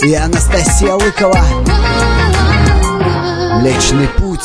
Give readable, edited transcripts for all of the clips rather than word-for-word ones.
и Анастасия Лыкова. Млечный путь.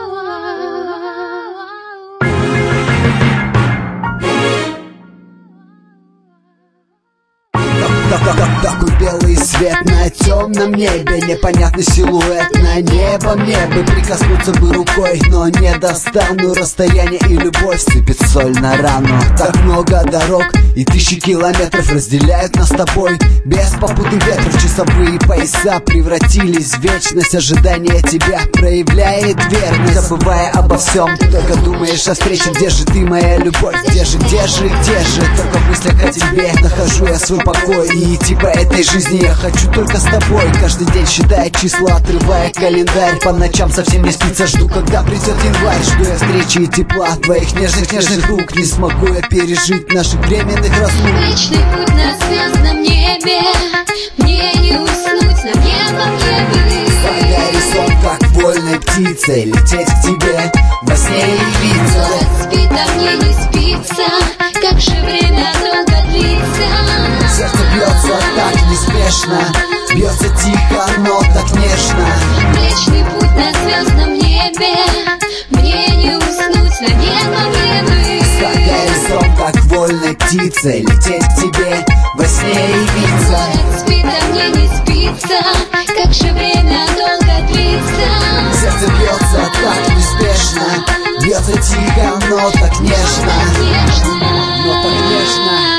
Такой белый свет на темном небе, непонятный силуэт на небо. Мне бы прикоснуться бы рукой, но не достану. Расстояние и любовь сыпет соль на рану. Так много дорог и тысячи километров разделяют нас с тобой. Без попутных ветров часовые пояса превратились в вечность. Ожидание тебя проявляет верность, забывая обо всем, ты только думаешь о встрече. Где же ты, моя любовь? Где же? Только в мыслях о тебе нахожу я свой покой. И идти по этой жизни я хочу только с тобой. Каждый день считая числа, отрывая календарь. По ночам совсем не спится, жду, когда придет январь. Жду я встречи и тепла твоих нежных рук. Не смогу я пережить наших временных разлук. Вечный путь на звездном небе, мне не уснуть, на небо мне бы. За горизонт, как вольной птицей, лететь к тебе, во сне явиться. Спит, а мне не спится, как же время долго длится. Сердце бьется так неспешно, бьется тихо, но так нежно. Млечный путь на звездном небе, мне не уснуть, на небо мне бы. За горизонт, как вольной птицей, лететь к тебе, во сне явиться. Спит, а мне не спится, как же время долго длится. Сердце бьется так неспешно, бьется тихо, но так нежно. Но так нежно.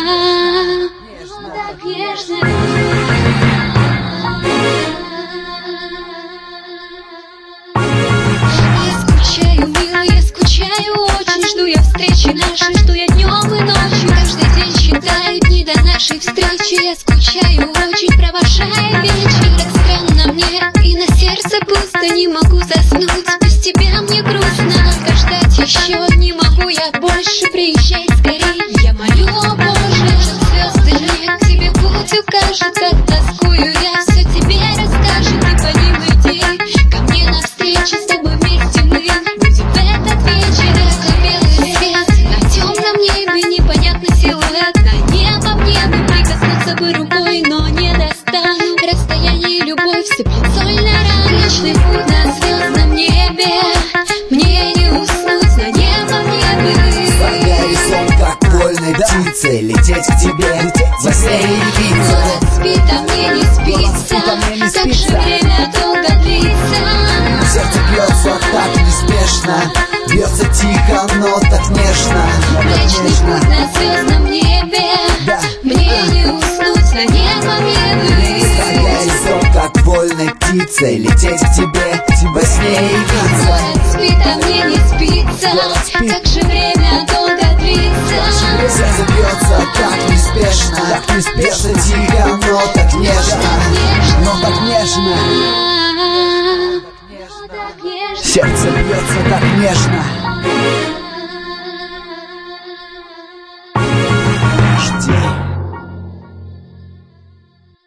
Я скучаю, милая, я скучаю очень. Жду я встречи нашей, жду я днем и ночью. Каждый день считаю дни до нашей встречи. Я скучаю очень, провожая вечер. Так странно мне, и на сердце пусто. Не могу заснуть, без тебя мне грустно. Только ждать еще не могу я больше. Приезжай скорей, я молю, о Боже. Звезды мне к тебе путь укажет. Как тоскую я, все тебе расскажет. И по ним иди ко мне навстречу. С тобой вместе мы будем в этот вечер. Как белый свет на темном небе, непонятный силуэт на небо мне бы. Прикоснуться бы рукой, но не достану. Расстояние и любовь сыплет соль на рану. Вечный путь на звездном небе, мне не уснуть, на небо мне бы. За горизонт, как вольной птицей, лететь к тебе, во сне явиться. Спит, а мне не спится, как же время долго длится. Сердце бьется так неспешно, бьется тихо, но так нежно. Млечный путь на звездном небе, мне не уснуть, на небо мне бы. За горизонт, как вольной птицей, лететь к тебе, во сне явиться. Спит, а мне не спится, как же время долго длится. Сердце бьется так неспешно, бьется тихо, но так нежно. Но так нежно. Сердце бьется так нежно.